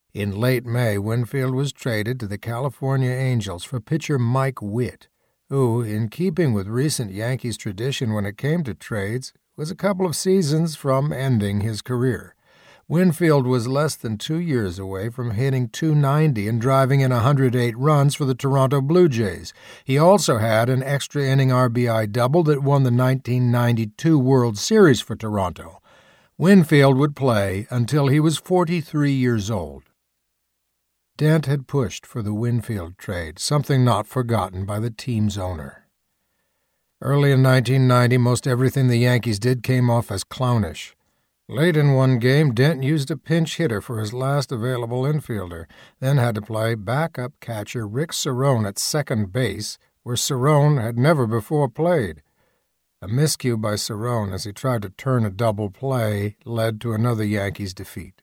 In late May, Winfield was traded to the California Angels for pitcher Mike Witt, who, in keeping with recent Yankees tradition when it came to trades, was a couple of seasons from ending his career. Winfield was less than 2 years away from hitting .290 and driving in 108 runs for the Toronto Blue Jays. He also had an extra-inning RBI double that won the 1992 World Series for Toronto. Winfield would play until he was 43 years old. Dent had pushed for the Winfield trade, something not forgotten by the team's owner. Early in 1990, most everything the Yankees did came off as clownish. Late in one game, Dent used a pinch hitter for his last available infielder, then had to play backup catcher Rick Cerrone at second base, where Cerrone had never before played. A miscue by Cerrone as he tried to turn a double play led to another Yankees defeat.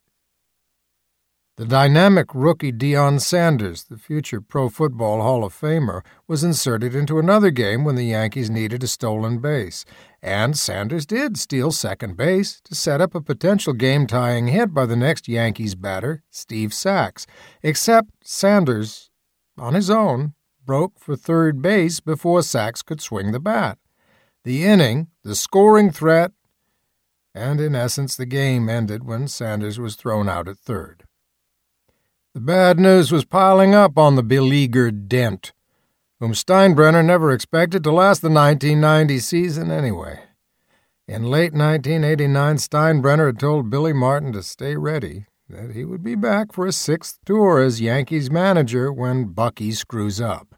The dynamic rookie Deion Sanders, the future Pro Football Hall of Famer, was inserted into another game when the Yankees needed a stolen base, and Sanders did steal second base to set up a potential game-tying hit by the next Yankees batter, Steve Sax, except Sanders, on his own, broke for third base before Sax could swing the bat. The inning, the scoring threat, and in essence the game ended when Sanders was thrown out at third. The bad news was piling up on the beleaguered Dent, whom Steinbrenner never expected to last the 1990 season anyway. In late 1989, Steinbrenner had told Billy Martin to stay ready, that he would be back for a sixth tour as Yankees manager when Bucky screws up.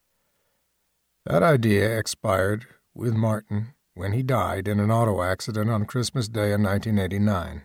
That idea expired with Martin when he died in an auto accident on Christmas Day in 1989.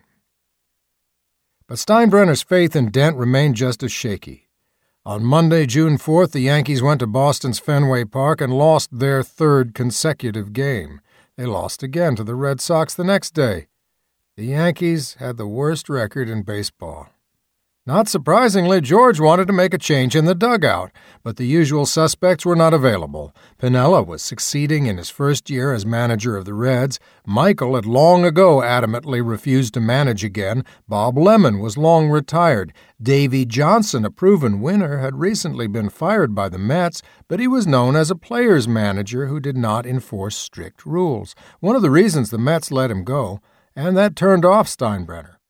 But Steinbrenner's faith in Dent remained just as shaky. On Monday, June 4th, the Yankees went to Boston's Fenway Park and lost their third consecutive game. They lost again to the Red Sox the next day. The Yankees had the worst record in baseball. Not surprisingly, George wanted to make a change in the dugout, but the usual suspects were not available. Piniella was succeeding in his first year as manager of the Reds. Michael had long ago adamantly refused to manage again. Bob Lemon was long retired. Davey Johnson, a proven winner, had recently been fired by the Mets, but he was known as a player's manager who did not enforce strict rules. One of the reasons the Mets let him go, and that turned off Steinbrenner.